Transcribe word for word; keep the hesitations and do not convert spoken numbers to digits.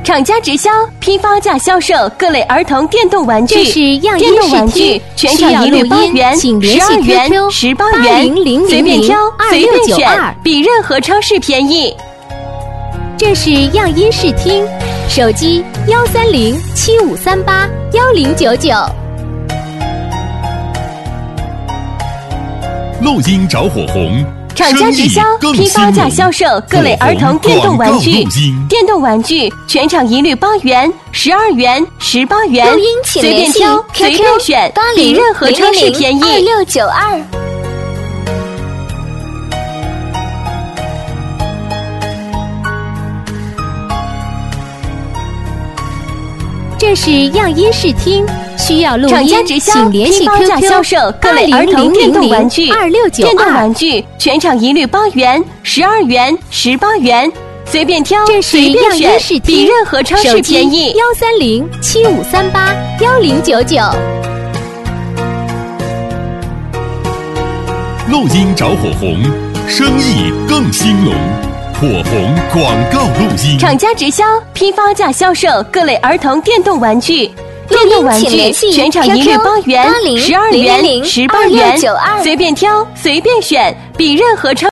厂家直销批发价销售各类儿童电动玩具。 这是样电音动玩具视听， 全场一律八元、 请联系十二元、 Q Q 十八八元零零， 随便挑，随便选二六九二， 比任何超市便宜。 这是样音视听，手机幺三零七五三八幺零九九。 录音着火红， 厂家直销批发价销售各类儿童电动玩具。电动玩具全场一律八元、十二元、十八元， 录音请随便联系挑， Q Q 随便选， 八零比任何超市便宜。 二六九二。这是样音视听，需要录音厂家直销请联系批发 Q 价 Q 销售各类儿童电动玩具。 二六九电动二。 玩具全场一律八元、十二元、十八元，随便挑， 这是随便样音视选， 听， 比任何超市便宜。 幺三零七五三八幺零九九。 录音着火红，生意更兴隆。火红广告录音。 厂家直销批发价销售各类儿童电动玩具。电动玩具全场一律八元、十二元、十八元，随便挑，随便选，比任何超